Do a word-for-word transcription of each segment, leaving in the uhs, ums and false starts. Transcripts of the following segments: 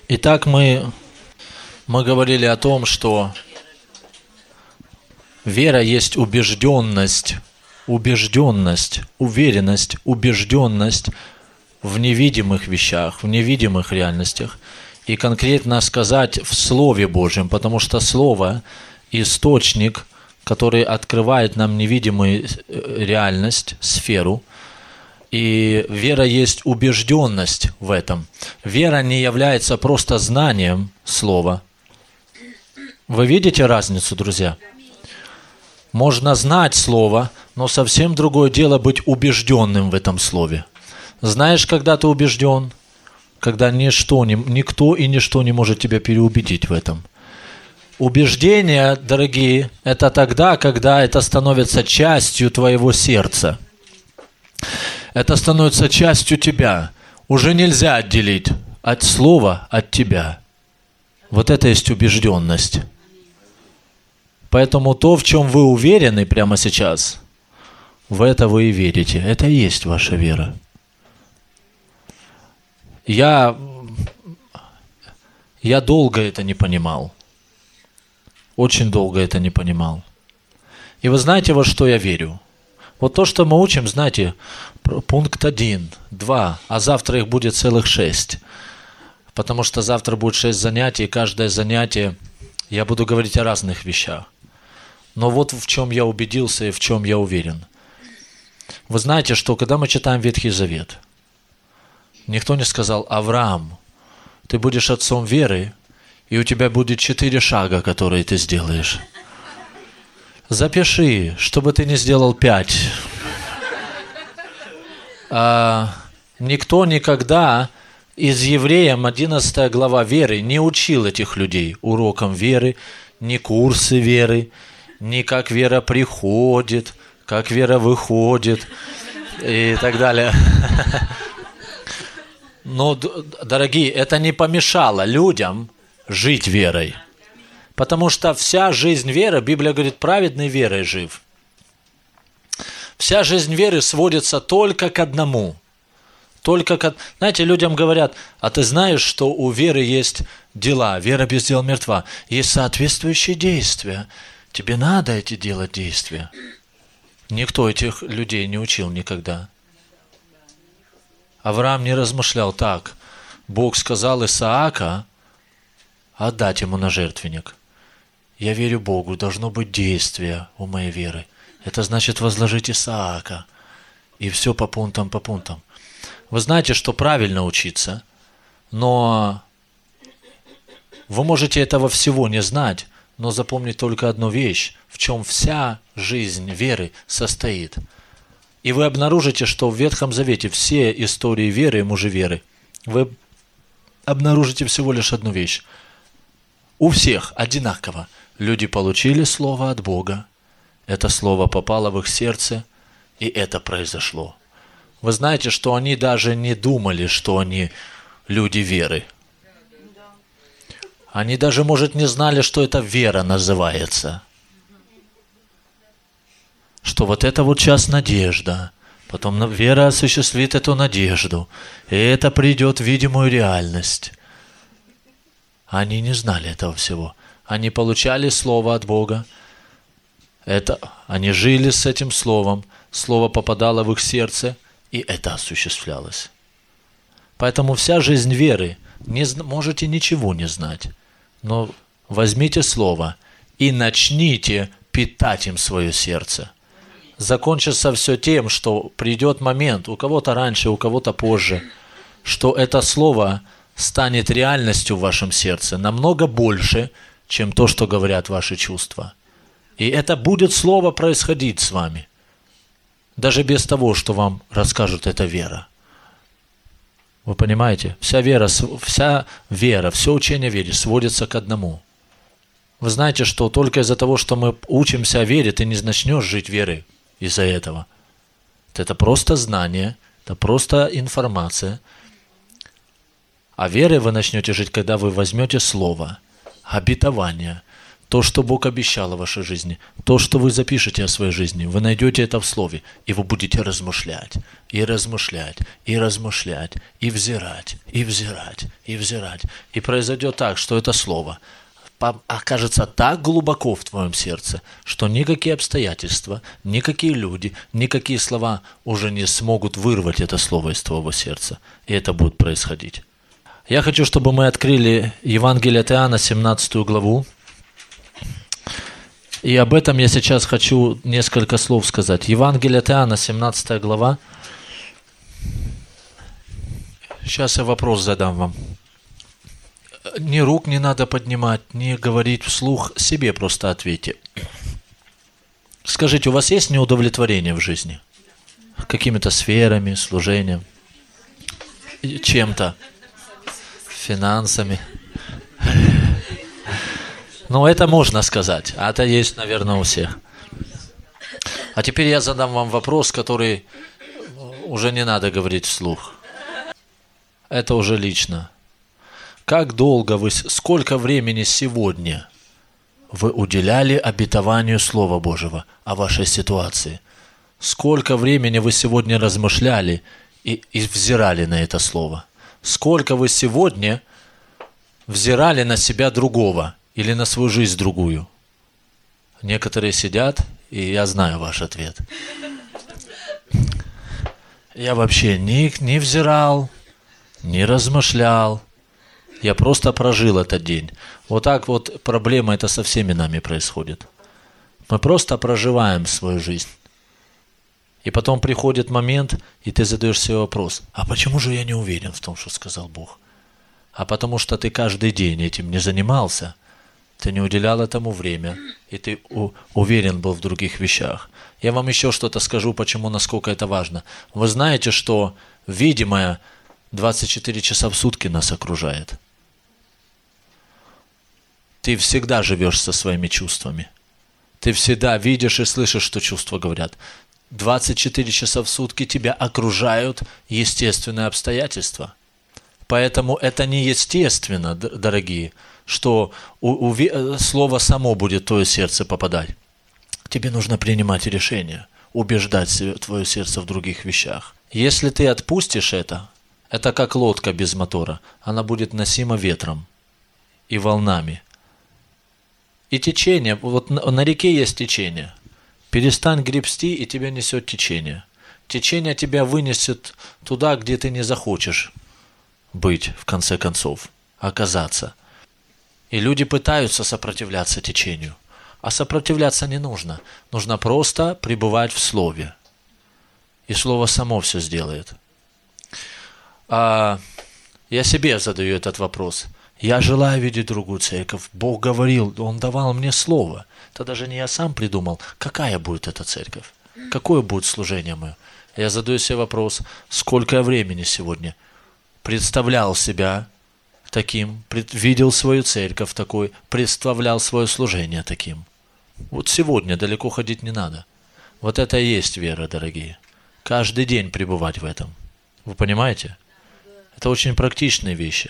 Итак, мы, мы говорили о том, что вера есть убежденность, убежденность, уверенность, убежденность в невидимых вещах, в невидимых реальностях. И конкретно сказать в Слове Божьем, потому что Слово – источник, который открывает нам невидимую реальность, сферу. И вера есть убежденность в этом. Вера не является просто знанием Слова. Вы видите разницу, друзья? Можно знать Слово, но совсем другое дело быть убежденным в этом Слове. Знаешь, когда ты убежден? Когда ничто, никто и ничто не может тебя переубедить в этом. Убеждение, дорогие, это тогда, когда это становится частью твоего сердца. Это становится частью тебя. Уже нельзя отделить от слова от тебя. Вот это есть убежденность. Поэтому то, в чем вы уверены прямо сейчас, в это вы и верите. Это и есть ваша вера. Я, я долго это не понимал. Очень долго это не понимал. И вы знаете, во что я верю? Вот то, что мы учим, знаете, пункт один, два, а завтра их будет целых шесть. Потому что завтра будет шесть занятий, и каждое занятие я буду говорить о разных вещах. Но вот в чем я убедился и в чем я уверен. Вы знаете, что когда мы читаем Ветхий Завет, никто не сказал: Авраам, ты будешь отцом веры, и у тебя будет четыре шага, которые ты сделаешь. Запиши, чтобы ты не сделал пять. А, никто никогда из Евреям, одиннадцатая глава веры, не учил этих людей урокам веры, ни курсы веры, ни как вера приходит, как вера выходит и так далее. Но, дорогие, это не помешало людям жить верой. Потому что вся жизнь веры, Библия говорит, праведной верой жив. Вся жизнь веры сводится только к одному. Только к... Знаете, людям говорят: а ты знаешь, что у веры есть дела, вера без дел мертва. Есть соответствующие действия. Тебе надо эти делать действия. Никто этих людей не учил никогда. Авраам не размышлял так. Бог сказал Исаака отдать ему на жертвенник. Я верю Богу, должно быть действие у моей веры. Это значит возложить Исаака. И все по пунктам, по пунктам. Вы знаете, что правильно учиться, но вы можете этого всего не знать, но запомнить только одну вещь, в чем вся жизнь веры состоит. И вы обнаружите, что в Ветхом Завете все истории веры и мужи веры, вы обнаружите всего лишь одну вещь. У всех одинаково. Люди получили слово от Бога, это слово попало в их сердце, и это произошло. Вы знаете, что они даже не думали, что они люди веры. Они даже, может, не знали, что это вера называется. Что вот это вот сейчас надежда, потом вера осуществит эту надежду, и это придет в видимую реальность. Они не знали этого всего. Они получали слово от Бога. Это, они жили с этим словом. Слово попадало в их сердце, и это осуществлялось. Поэтому вся жизнь веры, не, можете ничего не знать, но возьмите слово и начните питать им свое сердце. Закончится все тем, что придет момент, у кого-то раньше, у кого-то позже, что это слово станет реальностью в вашем сердце намного больше, чем то, что говорят ваши чувства. И это будет слово происходить с вами. Даже без того, что вам расскажут, это вера. Вы понимаете? Вся вера, вся вера, все учение веры сводится к одному. Вы знаете, что только из-за того, что мы учимся о вере, ты не начнешь жить верой из-за этого. Это просто знание, это просто информация. А верой вы начнете жить, когда вы возьмете слово, обетование, То, что Бог обещал о вашей жизни, то, что вы запишете о своей жизни, вы найдете это в Слове, и вы будете размышлять, и размышлять, и размышлять, и взирать, и взирать, и взирать. И произойдет так, что это Слово окажется так глубоко в твоем сердце, что никакие обстоятельства, никакие люди, никакие слова уже не смогут вырвать это Слово из твоего сердца. И это будет происходить. Я хочу, чтобы мы открыли Евангелие от Иоанна, семнадцатую главу. И об этом я сейчас хочу несколько слов сказать. Евангелие от Иоанна, семнадцатая глава. Сейчас я вопрос задам вам. Ни рук не надо поднимать, ни говорить вслух, себе просто ответьте. Скажите, у вас есть неудовлетворение в жизни? Какими-то сферами, служением, чем-то, финансами? Ну, это можно сказать, а это есть, наверное, у всех. А теперь я задам вам вопрос, который уже не надо говорить вслух. Это уже лично. Как долго вы, сколько времени сегодня вы уделяли обетованию Слова Божьего о вашей ситуации? Сколько времени вы сегодня размышляли и, и взирали на это Слово? Сколько вы сегодня взирали на себя другого или на свою жизнь другую? Некоторые сидят, и я знаю ваш ответ. Я вообще не, не взирал, не размышлял. Я просто прожил этот день. Вот так вот проблема это со всеми нами происходит. Мы просто проживаем свою жизнь. И потом приходит момент, и ты задаешь себе вопрос, а почему же я не уверен в том, что сказал Бог? А потому что ты каждый день этим не занимался, ты не уделял этому время, и ты у, уверен был в других вещах. Я вам еще что-то скажу, почему, насколько это важно. Вы знаете, что видимое двадцать четыре часа в сутки нас окружает. Ты всегда живешь со своими чувствами. Ты всегда видишь и слышишь, что чувства говорят. двадцать четыре часа в сутки тебя окружают естественные обстоятельства. Поэтому это не естественно, дорогие, что у, у, слово само будет в твое сердце попадать. Тебе нужно принимать решение, убеждать себе, твое сердце в других вещах. Если ты отпустишь это, это как лодка без мотора. Она будет носима ветром и волнами. И течение, вот на, на реке есть течение. Перестань гребсти, и тебя несет течение. Течение тебя вынесет туда, где ты не захочешь быть, в конце концов, оказаться. И люди пытаются сопротивляться течению. А сопротивляться не нужно. Нужно просто пребывать в Слове. И Слово само все сделает. А я себе задаю этот вопрос. Я желаю видеть другую церковь. Бог говорил, Он давал мне слово. Это даже не я сам придумал, какая будет эта церковь, какое будет служение мое. Я задаю себе вопрос, сколько я времени сегодня представлял себя таким, видел свою церковь такой, представлял свое служение таким. Вот сегодня далеко ходить не надо. Вот это и есть вера, дорогие. Каждый день пребывать в этом. Вы понимаете? Это очень практичные вещи.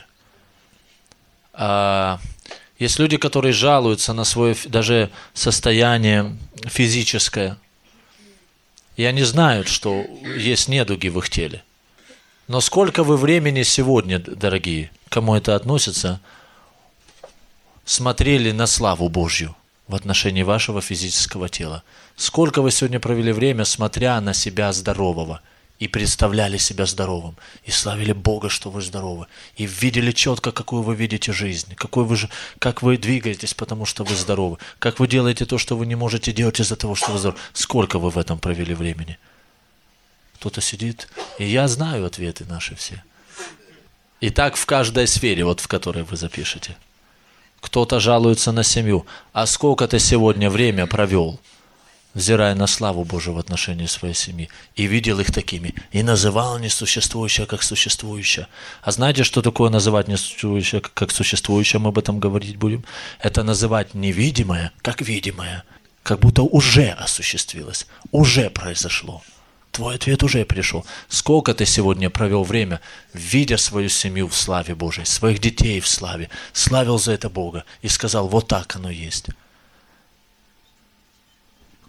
А есть люди, которые жалуются на свое даже состояние физическое, и они знают, что есть недуги в их теле. Но сколько вы времени сегодня, дорогие, кому это относится, смотрели на славу Божью в отношении вашего физического тела? Сколько вы сегодня провели время, смотря на себя здорового, и представляли себя здоровым, и славили Бога, что вы здоровы, и видели четко, какую вы видите жизнь, какой вы, как вы двигаетесь, потому что вы здоровы, как вы делаете то, что вы не можете делать из-за того, что вы здоровы. Сколько вы в этом провели времени? Кто-то сидит, и я знаю ответы наши все. И так в каждой сфере, вот в которой вы запишете. Кто-то жалуется на семью. А сколько ты сегодня время провел, взирая на славу Божию в отношении своей семьи, и видел их такими, и называл несуществующее как существующее. А знаете, что такое называть несуществующее как существующее, мы об этом говорить будем? Это называть невидимое как видимое, как будто уже осуществилось, уже произошло. Твой ответ уже пришел. Сколько ты сегодня провел время, видя свою семью в славе Божией, своих детей в славе, славил за это Бога и сказал, вот так оно есть.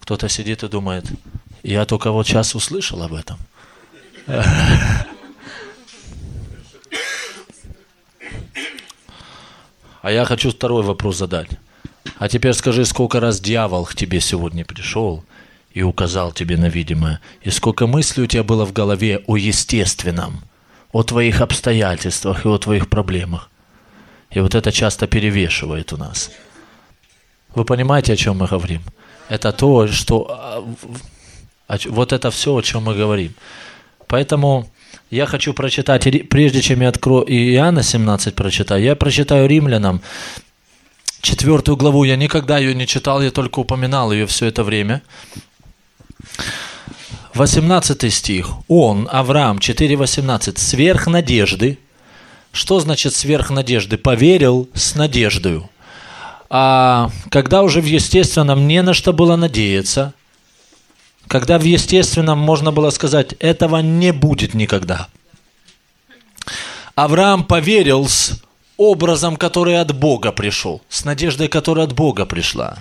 Кто-то сидит и думает, я только вот сейчас услышал об этом. А я хочу второй вопрос задать. А теперь скажи, сколько раз дьявол к тебе сегодня пришел и указал тебе на видимое, и сколько мыслей у тебя было в голове о естественном, о твоих обстоятельствах и о твоих проблемах. И вот это часто перевешивает у нас. Вы понимаете, о чем мы говорим? Это то, что... Вот это все, о чем мы говорим. Поэтому я хочу прочитать, прежде чем я открою Иоанна семнадцать прочитаю, я прочитаю Римлянам четвертую главу. Я никогда ее не читал, я только упоминал ее все это время. восемнадцатый стих. Он, Авраам, четыре восемнадцать, сверх надежды. Что значит сверх надежды? Поверил с надеждою. А когда уже в естественном не на что было надеяться, когда в естественном можно было сказать, этого не будет никогда. Авраам поверил с образом, который от Бога пришел, с надеждой, которая от Бога пришла.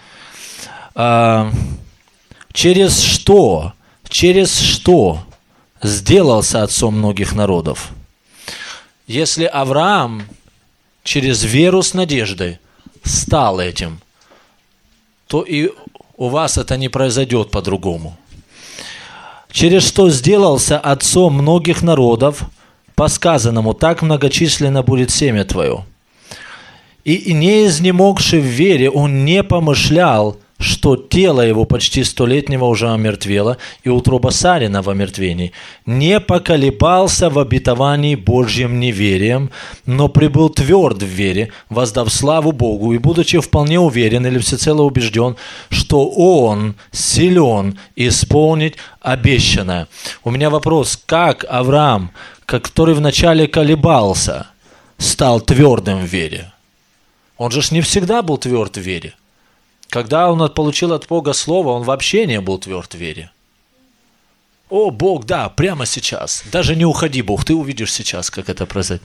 А, через что, через что сделался отцом многих народов? Если Авраам через веру с надеждой стал этим, то и у вас это не произойдет по-другому. Через что сделался отцом многих народов, по сказанному, так многочисленно будет семя твое. И не изнемогший в вере, он не помышлял, что тело его почти столетнего уже омертвело, и утроба Сарина в омертвении, не поколебался в обетовании Божьим неверием, но прибыл тверд в вере, воздав славу Богу, и будучи вполне уверен или всецело убежден, что он силен исполнить обещанное. У меня вопрос, как Авраам, который вначале колебался, стал твердым в вере? Он же не всегда был тверд в вере. Когда он получил от Бога слово, он вообще не был тверд в вере. О, Бог, да, прямо сейчас. Даже не уходи, Бог, ты увидишь сейчас, как это произойдет.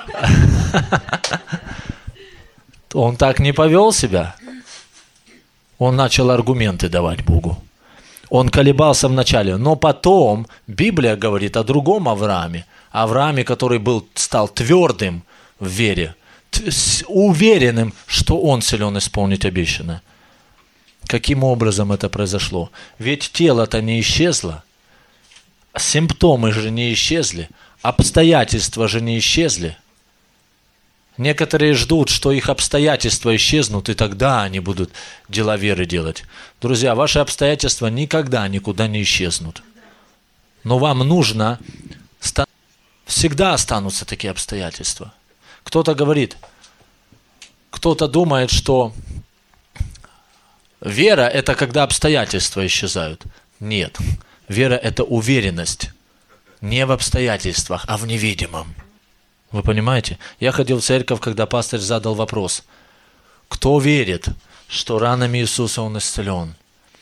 Он так не повел себя. Он начал аргументы давать Богу. Он колебался вначале, но потом Библия говорит о другом Аврааме. Аврааме, который был, стал твердым в вере, уверенным, что он силен исполнить обещанное. Каким образом это произошло? Ведь тело-то не исчезло, симптомы же не исчезли, обстоятельства же не исчезли. Некоторые ждут, что их обстоятельства исчезнут, и тогда они будут дела веры делать. Друзья, ваши обстоятельства никогда никуда не исчезнут. Но вам нужно... Всегда останутся такие обстоятельства. Кто-то говорит, кто-то думает, что... Вера – это когда обстоятельства исчезают. Нет. Вера – это уверенность. Не в обстоятельствах, а в невидимом. Вы понимаете? Я ходил в церковь, когда пастырь задал вопрос. Кто верит, что ранами Иисуса он исцелен?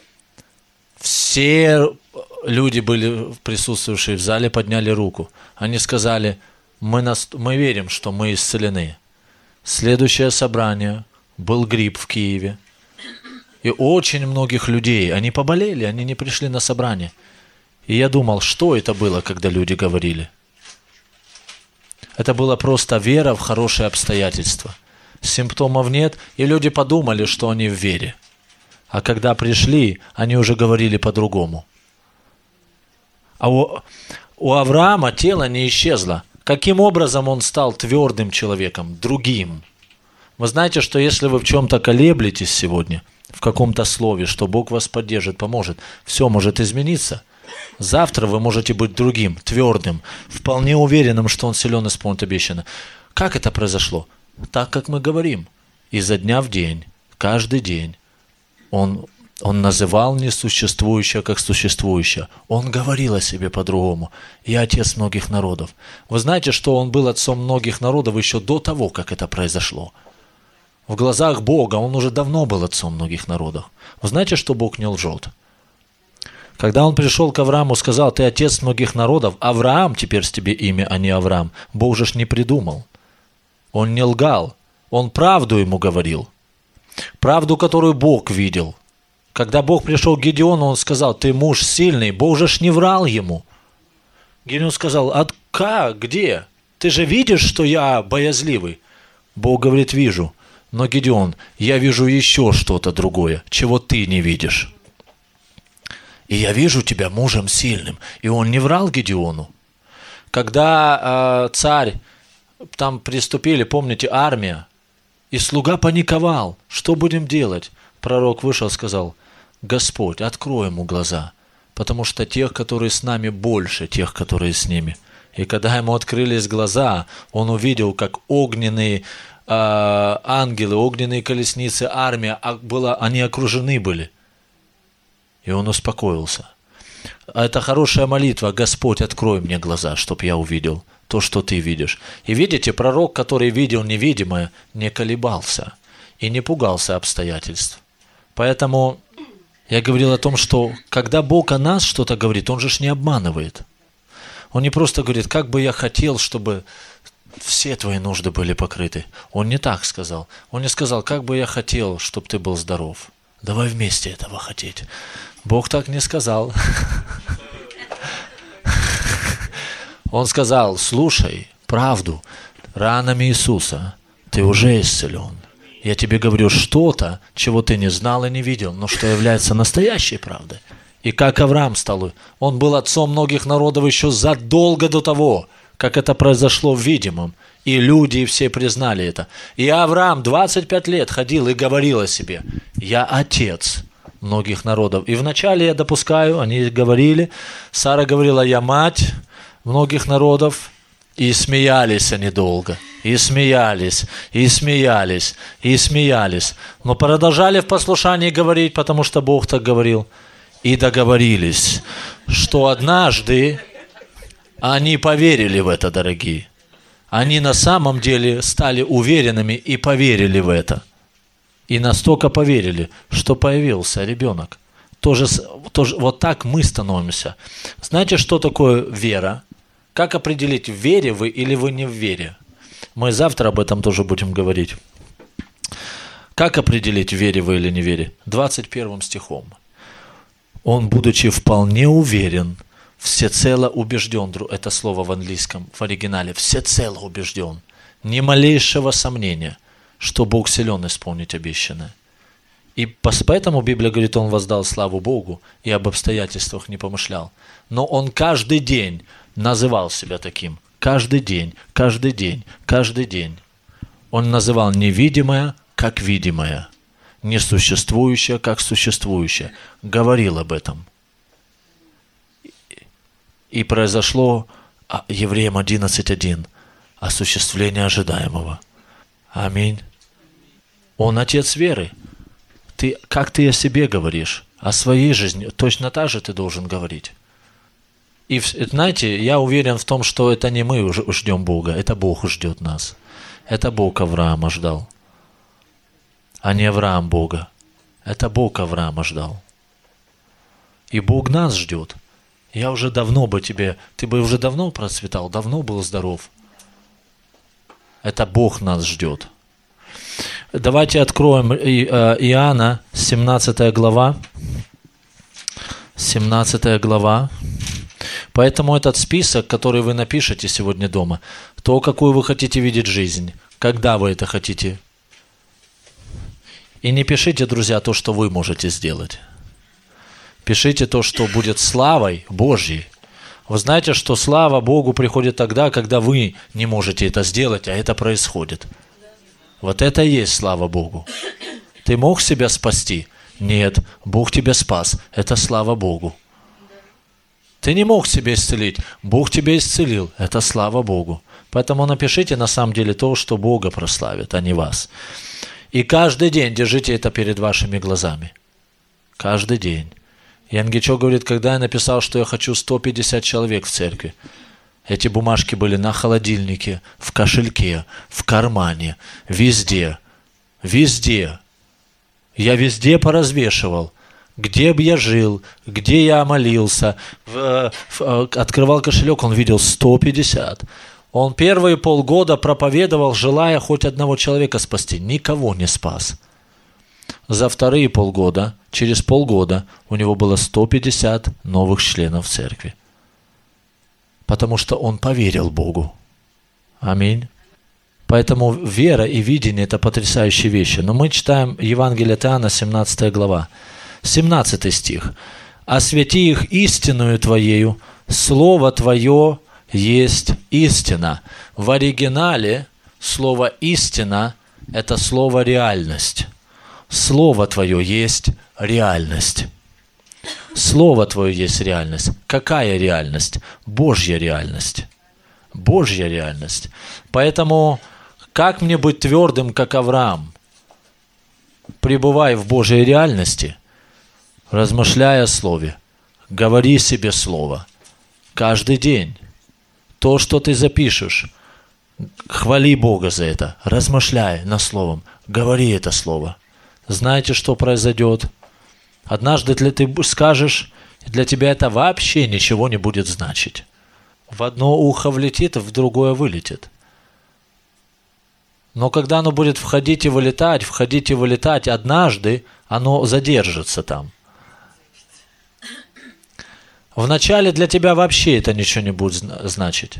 Все люди, были присутствующие в зале, подняли руку. Они сказали, мы, нас, мы верим, что мы исцелены. Следующее собрание, был грипп в Киеве. И очень многих людей, они поболели, они не пришли на собрание. И я думал, что это было, когда люди говорили. Это была просто вера в хорошие обстоятельства. Симптомов нет, и люди подумали, что они в вере. А когда пришли, они уже говорили по-другому. А у, у Авраама тело не исчезло. Каким образом он стал твердым человеком, другим? Вы знаете, что если вы в чем-то колеблетесь сегодня, в каком-то слове, что Бог вас поддержит, поможет, все может измениться. Завтра вы можете быть другим, твердым, вполне уверенным, что Он силен исполнить обещанное. Как это произошло? Так, как мы говорим. Изо дня в день, каждый день Он, он называл несуществующее как существующее. Он говорил о себе по-другому. Я отец многих народов. Вы знаете, что Он был отцом многих народов еще до того, как это произошло? В глазах Бога он уже давно был отцом многих народов. Вы знаете, что Бог не лжет? Когда он пришел к Аврааму, сказал, ты отец многих народов, Авраам теперь с тебе имя, а не Авраам. Бог же ж не придумал. Он не лгал. Он правду ему говорил. Правду, которую Бог видел. Когда Бог пришел к Гедеону, он сказал: ты муж сильный. Бог же ж не врал ему. Гедеон сказал: а как, где? Ты же видишь, что я боязливый? Бог говорит: вижу. Но, Гедеон, я вижу еще что-то другое, чего ты не видишь. И я вижу тебя мужем сильным. И он не врал Гедеону. Когда э, царь, там приступили, помните, армия, и слуга паниковал. Что будем делать? Пророк вышел и сказал: Господь, открой ему глаза, потому что тех, которые с нами, больше тех, которые с ними. И когда ему открылись глаза, он увидел, как огненные э, ангелы, огненные колесницы, армия, была, они окружены были. И он успокоился. Это хорошая молитва: Господь, открой мне глаза, чтоб я увидел то, что ты видишь. И видите, пророк, который видел невидимое, не колебался и не пугался обстоятельств. Поэтому я говорил о том, что когда Бог о нас что-то говорит, Он же ж не обманывает. Он не просто говорит: как бы я хотел, чтобы все твои нужды были покрыты. Он не так сказал. Он не сказал: как бы я хотел, чтобы ты был здоров. Давай вместе этого хотеть. Бог так не сказал. Он сказал: слушай правду, ранами Иисуса ты уже исцелен. Я тебе говорю что-то, чего ты не знал и не видел, но что является настоящей правдой. И как Авраам стал, он был отцом многих народов еще задолго до того, как это произошло в видимом. И люди и все признали это. И Авраам двадцать пять лет ходил и говорил о себе: я отец многих народов. И вначале я допускаю, они говорили, Сара говорила: я мать многих народов. И смеялись они долго, и смеялись, и смеялись, и смеялись. Но продолжали в послушании говорить, потому что Бог так говорил. И договорились, что однажды они поверили в это, дорогие. Они на самом деле стали уверенными и поверили в это. И настолько поверили, что появился ребенок. Тоже, тоже, вот так мы становимся. Знаете, что такое вера? Как определить, в вере вы или вы не в вере? Мы завтра об этом тоже будем говорить. Как определить, в вере вы или не в вере? двадцать первым стихом. Он, будучи вполне уверен, всецело убежден, это слово в английском, в оригинале, всецело убежден, ни малейшего сомнения, что Бог силен исполнить обещанное. И поэтому Библия говорит: он воздал славу Богу и об обстоятельствах не помышлял. Но он каждый день называл себя таким. Каждый день, каждый день, каждый день. Он называл невидимое, как видимое, несуществующее, как существующее. Говорил об этом. И произошло, Евреям одиннадцать один, осуществление ожидаемого. Аминь. Он отец веры. Ты, как ты о себе говоришь, о своей жизни, точно так же ты должен говорить. И знаете, я уверен в том, что это не мы ждем Бога, это Бог ждет нас. Это Бог Авраама ждал, а не Авраам Бога. Это Бог Авраама ждал. И Бог нас ждет. Я уже давно бы тебе, ты бы уже давно процветал, давно был здоров. Это Бог нас ждет. Давайте откроем Иоанна, семнадцатая глава. семнадцатая глава. Поэтому этот список, который вы напишете сегодня дома, то, какую вы хотите видеть жизнь, когда вы это хотите. И не пишите, друзья, то, что вы можете сделать. Пишите то, что будет славой Божьей. Вы знаете, что слава Богу приходит тогда, когда вы не можете это сделать, а это происходит. Вот это и есть слава Богу. Ты мог себя спасти? Нет, Бог тебя спас. Это слава Богу. Ты не мог себя исцелить? Бог тебя исцелил. Это слава Богу. Поэтому напишите на самом деле то, что Бога прославит, а не вас. И каждый день держите это перед вашими глазами. Каждый день. Ян Гечо говорит, когда я написал, что я хочу сто пятьдесят человек в церкви, эти бумажки были на холодильнике, в кошельке, в кармане, везде. Везде. Я везде поразвешивал. Где бы я жил, где я молился, в, в, открывал кошелек, он видел сто пятьдесят. Он первые полгода проповедовал, желая хоть одного человека спасти. Никого не спас. за вторые полгода, через полгода у него было сто пятьдесят новых членов церкви. Потому что он поверил Богу. Аминь. Поэтому вера и видение – это потрясающие вещи. Но мы читаем Евангелие от Иоанна, семнадцатая глава, семнадцатый стих. «Освети их истинную Твоею, Слово Твое есть истина». В оригинале слово «истина» – это слово «реальность». Слово Твое есть реальность. Слово Твое есть реальность. Какая реальность? Божья реальность. Божья реальность. Поэтому как мне быть твердым, как Авраам? Пребывай в Божьей реальности, размышляя о Слове. Говори себе Слово. Каждый день. То, что ты запишешь, хвали Бога за это. Размышляй над Словом. Говори это Слово. Знаете, что произойдет? Однажды ты скажешь, для тебя это вообще ничего не будет значить. В одно ухо влетит, в другое вылетит. Но когда оно будет входить и вылетать, входить и вылетать, однажды оно задержится там. Вначале для тебя вообще это ничего не будет значить.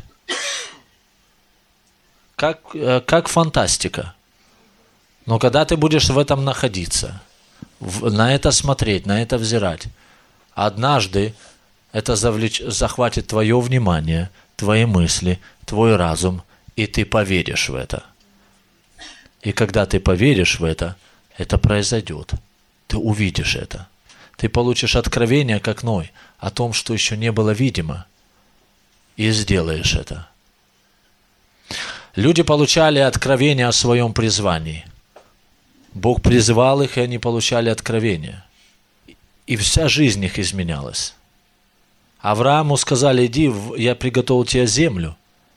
Как, как фантастика. Но когда ты будешь в этом находиться, в, на это смотреть, на это взирать, однажды это завлеч, захватит твое внимание, твои мысли, твой разум, и ты поверишь в это. И когда ты поверишь в это, это произойдет. Ты увидишь это. Ты получишь откровение, как Ной, о том, что еще не было видимо, и сделаешь это. Люди получали откровение о своем призвании. Бог призывал их, и они получали откровение. И вся жизнь их изменялась. Аврааму сказали: иди, я приготовил тебе землю.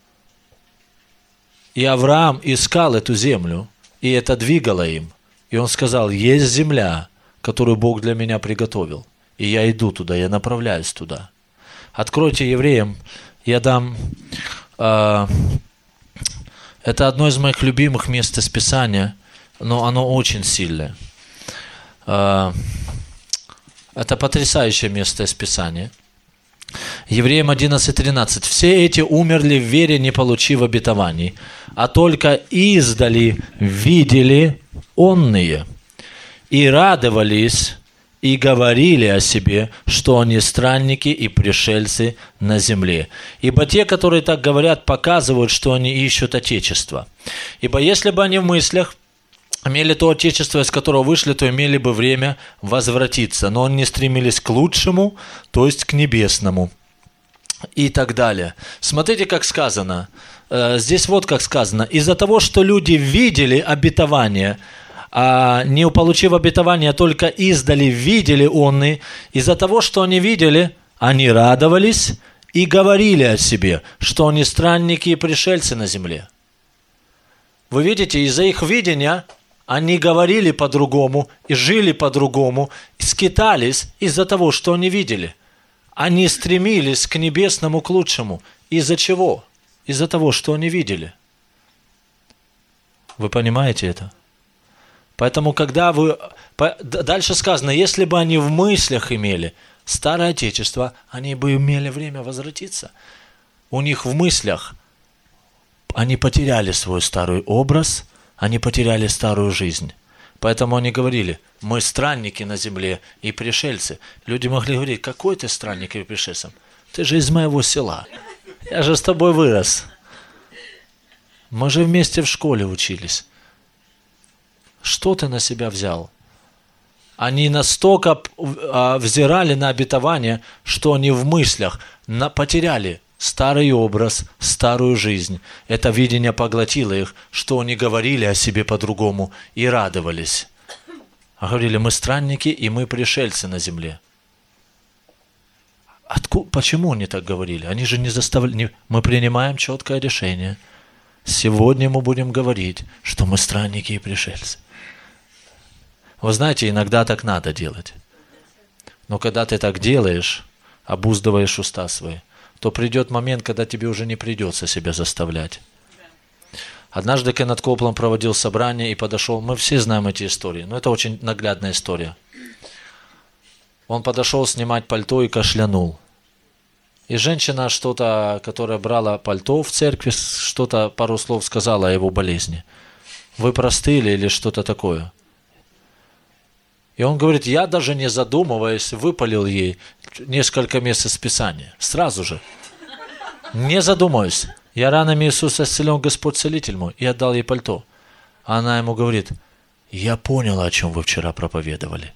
И Авраам искал эту землю, и это двигало им. И он сказал: есть земля, которую Бог для меня приготовил. И я иду туда, я направляюсь туда. Откройте Евреям, я дам... Э, это одно из моих любимых мест из Писания, но оно очень сильное. Э, это потрясающее место из Писания. Евреям одиннадцать тринадцать. «Все эти умерли в вере, не получив обетований, а только издали видели онные, и радовались, и говорили о себе, что они странники и пришельцы на земле. Ибо те, которые так говорят, показывают, что они ищут Отечество. Ибо если бы они в мыслях имели то Отечество, из которого вышли, то имели бы время возвратиться. Но они не стремились к лучшему, то есть к небесному». И так далее. Смотрите, как сказано. Здесь вот как сказано. «Из-за того, что люди видели обетование, а не получив обетование, только издали видели онны, из-за того, что они видели, они радовались и говорили о себе, что они странники и пришельцы на земле». Вы видите, из-за их видения они говорили по-другому и жили по-другому, и скитались из-за того, что они видели. Они стремились к небесному, к лучшему. Из-за чего? Из-за того, что они видели. Вы понимаете это? Поэтому, когда вы... Дальше сказано, если бы они в мыслях имели старое Отечество, они бы имели время возвратиться. У них в мыслях они потеряли свой старый образ, они потеряли старую жизнь. Поэтому они говорили: мы странники на земле и пришельцы. Люди могли говорить: какой ты странник и пришельцем? Ты же из моего села. Я же с тобой вырос. Мы же вместе в школе учились. Что ты на себя взял? Они настолько взирали на обетование, что они в мыслях потеряли старый образ, старую жизнь. Это видение поглотило их, что они говорили о себе по-другому и радовались. А говорили: мы странники и мы пришельцы на земле. Откуда, почему они так говорили? Они же не заставляли. Мы принимаем четкое решение. Сегодня мы будем говорить, что мы странники и пришельцы. Вы знаете, иногда так надо делать. Но когда ты так делаешь, обуздываешь уста свои, то придет момент, когда тебе уже не придется себя заставлять. Однажды Кеннет Копланд проводил собрание и подошел, мы все знаем эти истории, но это очень наглядная история. Он подошел снимать пальто и кашлянул. И женщина что-то, которая брала пальто в церкви, что-то, пару слов сказала о его болезни. Вы простыли или что-то такое? И он говорит, я даже не задумываясь, выпалил ей несколько мест из Писания. Сразу же. Не задумываясь. Я ранами Иисуса исцелен, Господь целитель мой. И отдал ей пальто. А она ему говорит, я поняла, о чем вы вчера проповедовали.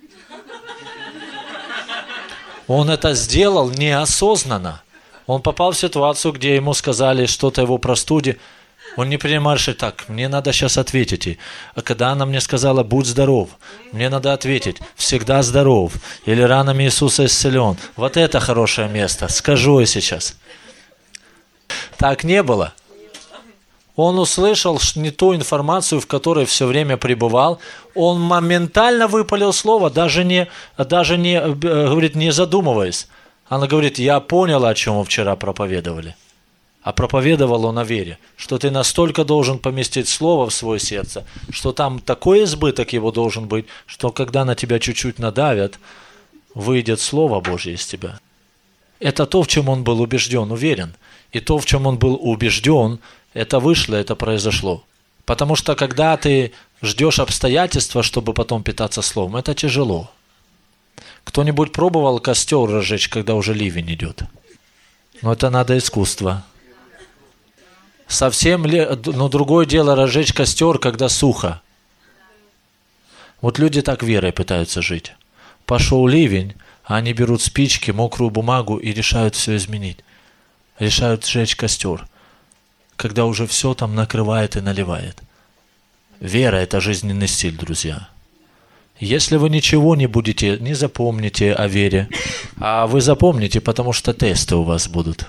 Он это сделал неосознанно. Он попал в ситуацию, где ему сказали что-то о его простуде. Он не принимает, что так, мне надо сейчас ответить ей. А когда она мне сказала, будь здоров, мне надо ответить, всегда здоров. Или ранами Иисуса исцелен. Вот это хорошее место. Скажу я сейчас. Так не было. Он услышал не ту информацию, в которой все время пребывал. Он моментально выпалил слово, даже не, даже не, говорит, не задумываясь. Она говорит, я поняла, о чем вы вчера проповедовали. А проповедовал он о вере, что ты настолько должен поместить слово в свое сердце, что там такой избыток его должен быть, что когда на тебя чуть-чуть надавят, выйдет Слово Божье из тебя. Это то, в чем он был убежден, уверен. И то, в чем он был убежден, это вышло, это произошло. Потому что когда ты ждешь обстоятельства, чтобы потом питаться словом, это тяжело. Кто-нибудь пробовал костер разжечь, когда уже ливень идет? Но это надо искусство. Совсем, но другое дело разжечь костер, когда сухо. Вот люди так верой пытаются жить. Пошел ливень, а они берут спички, мокрую бумагу и решают все изменить. Решают сжечь костер, когда уже все там накрывает и наливает. Вера – это жизненный стиль, друзья. Если вы ничего не будете, не запомните о вере, а вы запомните, потому что тесты у вас будут.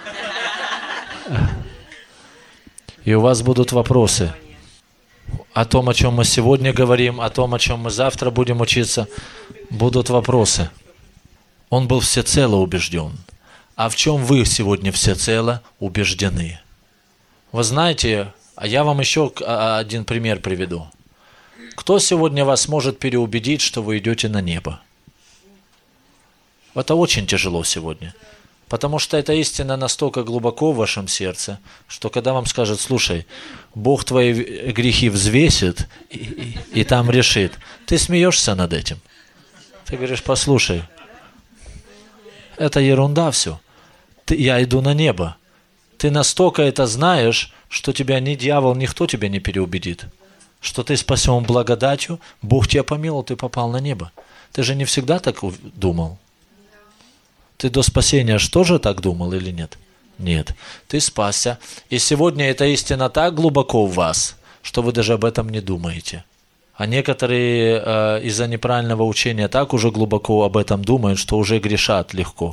И у вас будут вопросы о том, о чем мы сегодня говорим, о том, о чем мы завтра будем учиться. Будут вопросы. Он был всецело убежден. А в чем вы сегодня всецело убеждены? Вы знаете, а я вам еще один пример приведу. Кто сегодня вас может переубедить, что вы идете на небо? Это очень тяжело сегодня. Потому что эта истина настолько глубоко в вашем сердце, что когда вам скажут, слушай, Бог твои грехи взвесит и, и, и там решит, ты смеешься над этим. Ты говоришь, послушай, это ерунда все. Ты, я иду на небо. Ты настолько это знаешь, что тебя ни дьявол, никто тебя не переубедит. Что ты спасен благодатью, Бог тебя помиловал, ты попал на небо. Ты же не всегда так думал. Ты до спасения же тоже так думал или нет? Нет. Ты спасся. И сегодня эта истина так глубоко в вас, что вы даже об этом не думаете. А некоторые э, из-за неправильного учения так уже глубоко об этом думают, что уже грешат легко.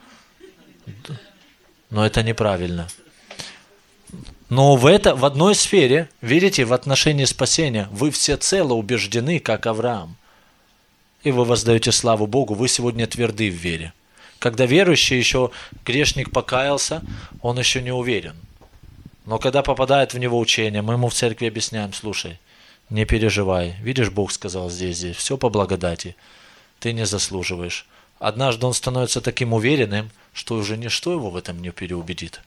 Но это неправильно. Но в, это, в одной сфере, видите, в отношении спасения, вы всецело убеждены, как Авраам. И вы воздаете славу Богу, вы сегодня тверды в вере. Когда верующий еще, грешник покаялся, он еще не уверен. Но когда попадает в него учение, мы ему в церкви объясняем, слушай, не переживай. Видишь, Бог сказал здесь, здесь, все по благодати. Ты не заслуживаешь. Однажды он становится таким уверенным, что уже ничто его в этом не переубедит.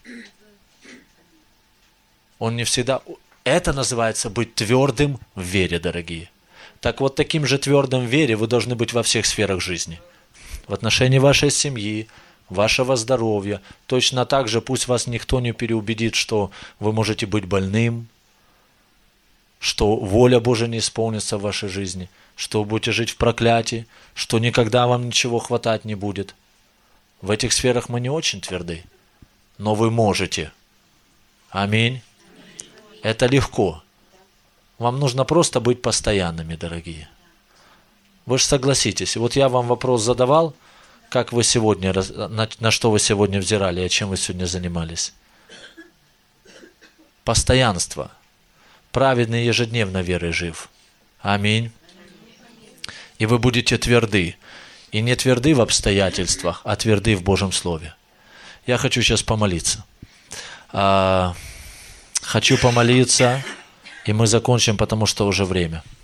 Он не всегда... Это называется быть твердым в вере, дорогие. Так вот, таким же твердым в вере вы должны быть во всех сферах жизни. В отношении вашей семьи, вашего здоровья. Точно так же пусть вас никто не переубедит, что вы можете быть больным, что воля Божия не исполнится в вашей жизни, что вы будете жить в проклятии, что никогда вам ничего хватать не будет. В этих сферах мы не очень тверды, но вы можете. Аминь. Это легко. Вам нужно просто быть постоянными, дорогие. Вы же согласитесь. Вот я вам вопрос задавал, как вы сегодня, на, на что вы сегодня взирали, а чем вы сегодня занимались. Постоянство. Праведный ежедневно верой жив. Аминь. И вы будете тверды. И не тверды в обстоятельствах, а тверды в Божьем Слове. Я хочу сейчас помолиться. хочу помолиться, и мы закончим, потому что уже время.